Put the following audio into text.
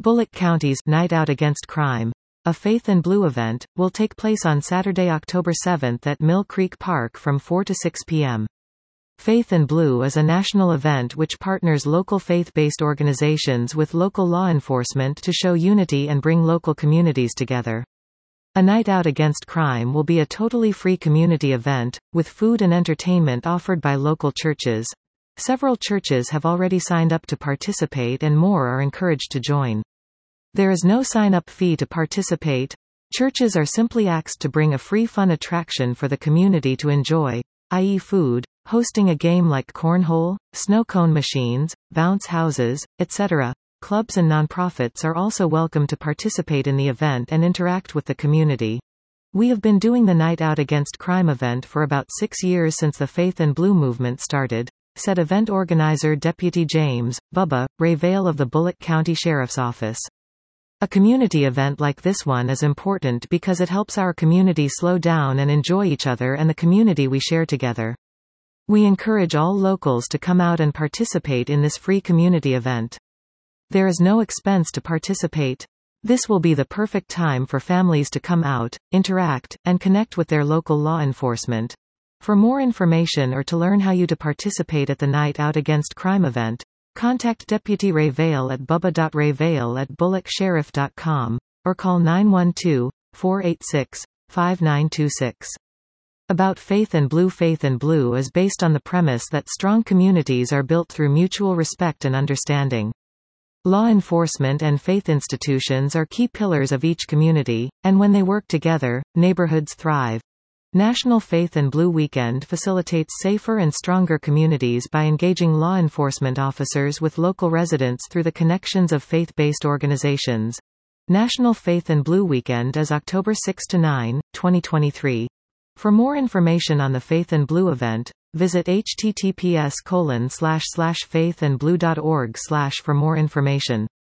Bullock County's Night Out Against Crime, a Faith in Blue event, will take place on Saturday, October 7 at Mill Creek Park from 4 to 6 p.m. Faith in Blue is a national event which partners local faith-based organizations with local law enforcement to show unity and bring local communities together. A Night Out Against Crime will be a totally free community event, with food and entertainment offered by local churches. Several churches have already signed up to participate and more are encouraged to join. There is no sign-up fee to participate. Churches are simply asked to bring a free fun attraction for the community to enjoy, i.e. food, hosting a game like cornhole, snow cone machines, bounce houses, etc. Clubs and nonprofits are also welcome to participate in the event and interact with the community. We have been doing the Night Out Against Crime event for about 6 years since the Faith in Blue movement started, said event organizer Deputy James, Bubba, Rayvale of the Bullock County Sheriff's Office. A community event like this one is important because it helps our community slow down and enjoy each other and the community we share together. We encourage all locals to come out and participate in this free community event. There is no expense to participate. This will be the perfect time for families to come out, interact, and connect with their local law enforcement. For more information or to learn how you to participate at the Night Out Against Crime event, contact Deputy Rayvale at bubba.rayvale@bullocksheriff.com, or call 912-486-5926. About Faith in Blue. Faith in Blue is based on the premise that strong communities are built through mutual respect and understanding. Law enforcement and faith institutions are key pillars of each community, and when they work together, neighborhoods thrive. National Faith in Blue Weekend facilitates safer and stronger communities by engaging law enforcement officers with local residents through the connections of faith-based organizations. National Faith in Blue Weekend is October 6 to 9, 2023. For more information on the Faith in Blue event, visit https://faithandblue.org/ for more information.